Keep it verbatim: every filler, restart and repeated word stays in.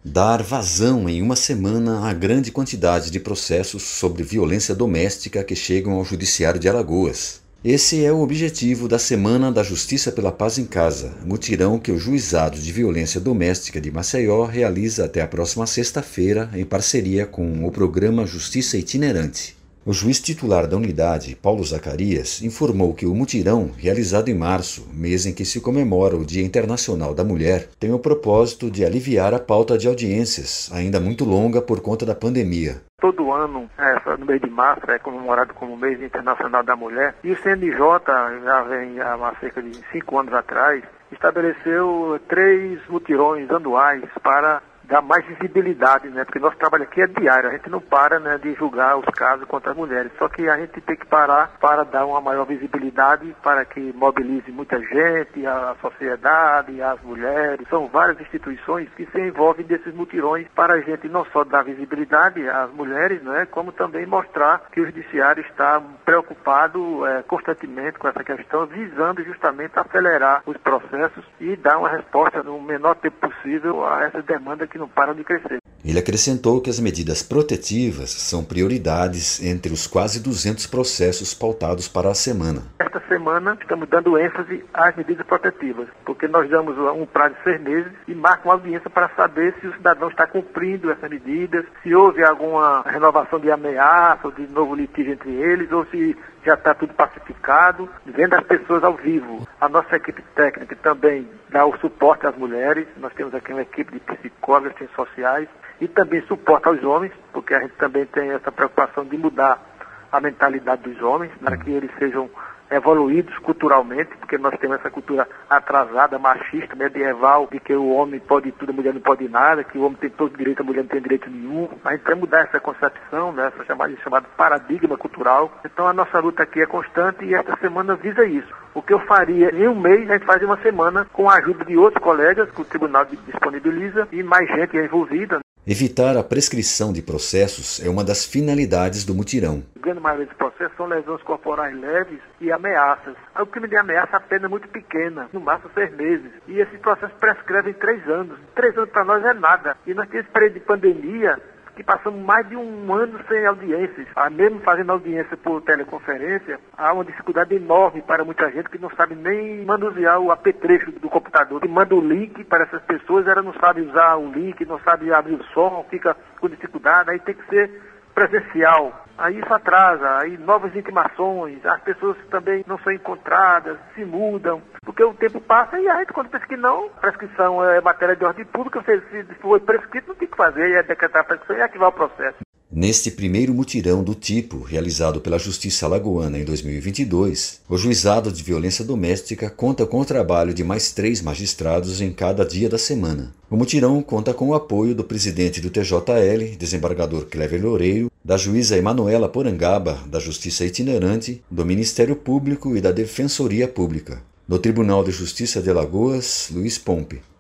Dar vazão em uma semana à grande quantidade de processos sobre violência doméstica que chegam ao Judiciário de Alagoas. Esse é o objetivo da Semana da Justiça pela Paz em Casa, mutirão que o Juizado de Violência Doméstica de Maceió realiza até a próxima sexta-feira em parceria com o programa Justiça Itinerante. O juiz titular da unidade, Paulo Zacarias, informou que o mutirão, realizado em março, mês em que se comemora o Dia Internacional da Mulher, tem o propósito de aliviar a pauta de audiências, ainda muito longa por conta da pandemia. Todo ano, é, no mês de março, é comemorado como Mês Internacional da Mulher, e o C N J, já vem há cerca de cinco anos atrás, estabeleceu três mutirões anuais para dar mais visibilidade, né? Porque nosso trabalho aqui é diário, a gente não para, né, de julgar os casos contra as mulheres, só que a gente tem que parar para dar uma maior visibilidade, para que mobilize muita gente, a sociedade, as mulheres, são várias instituições que se envolvem desses mutirões para a gente não só dar visibilidade às mulheres, né, como também mostrar que o judiciário está preocupado é, constantemente com essa questão, visando justamente acelerar os processos e dar uma resposta no menor tempo possível a essa demanda que não param de crescer. Ele acrescentou que as medidas protetivas são prioridades entre os quase duzentos processos pautados para a semana. Esta semana estamos dando ênfase às medidas protetivas, porque nós damos um prazo de seis meses e marca uma audiência para saber se o cidadão está cumprindo essas medidas, se houve alguma renovação de ameaça ou de novo litígio entre eles, ou se já está tudo pacificado, vendo as pessoas ao vivo. A nossa equipe técnica também dá o suporte às mulheres, nós temos aqui uma equipe de psicólogos, assistentes sociais, e também suporte aos homens, porque a gente também tem essa preocupação de mudar a mentalidade dos homens, para que eles sejam evoluídos culturalmente, porque nós temos essa cultura atrasada, machista, medieval, de que o homem pode tudo, a mulher não pode nada, que o homem tem todo direito, a mulher não tem direito nenhum. A gente quer mudar essa concepção, né, essa chamada, chamada paradigma cultural. Então a nossa luta aqui é constante e esta semana visa isso. O que eu faria em um mês, a gente faz em uma semana, com a ajuda de outros colegas que o tribunal disponibiliza e mais gente é envolvida. Evitar a prescrição de processos é uma das finalidades do mutirão. A grande maioria dos processos são lesões corporais leves e ameaças. O crime de ameaça, a pena é muito pequena, no máximo seis meses. E esses processos prescrevem em três anos. Três anos para nós é nada. E nós temos esse período de pandemia que passamos mais de um ano sem audiências. Ah, mesmo fazendo audiência por teleconferência, há uma dificuldade enorme para muita gente que não sabe nem manusear o apetrecho do computador. Que manda o link para essas pessoas, ela não sabe usar o link, não sabe abrir o som, fica com dificuldade, aí tem que ser presencial. Aí isso atrasa, aí novas intimações, as pessoas também não são encontradas, se mudam, porque o tempo passa e a gente, quando pensa que não, prescrição é matéria de ordem pública, se for prescrito, não tem o que fazer, é decretar a prescrição e ativar o processo. Neste primeiro mutirão do tipo, realizado pela Justiça Alagoana em dois mil e vinte e dois, o Juizado de Violência Doméstica conta com o trabalho de mais três magistrados em cada dia da semana. O mutirão conta com o apoio do presidente do T J L, desembargador Clever Loureiro, da juíza Emanuela Porangaba, da Justiça Itinerante, do Ministério Público e da Defensoria Pública. Do Tribunal de Justiça de Alagoas, Luiz Pompe.